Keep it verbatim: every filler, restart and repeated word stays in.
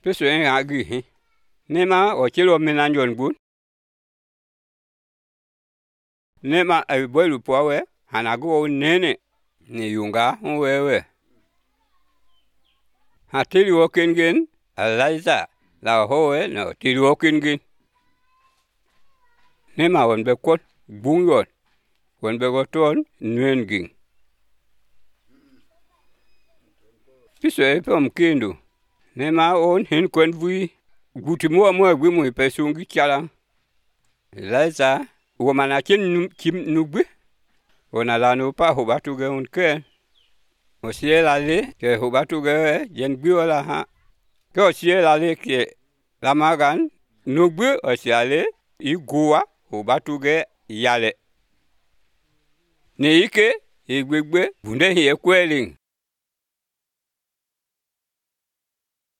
Piso en agi he. Nema o chilo menanjon bun. Nema ay boilu powe hanago nene ni yunga wewe. Ha tili wokin Eliza la hoe no tili wokin Nema wan be kot bungon. Wan be goton nwengin. Piso e pom kindu. Nema on hen kwen vui. Guti mua mua gwimu ipesungi chala. Eliza womana chen kim nugbi. Wana lanu pa hubatu ge unke. Osie lali ke hubatu ge jen biwala ha. Ke osie lali ke lamagan nugbi osie lali igua hubatu ge yale. Ne ike igbegbe bunde hiye kweling.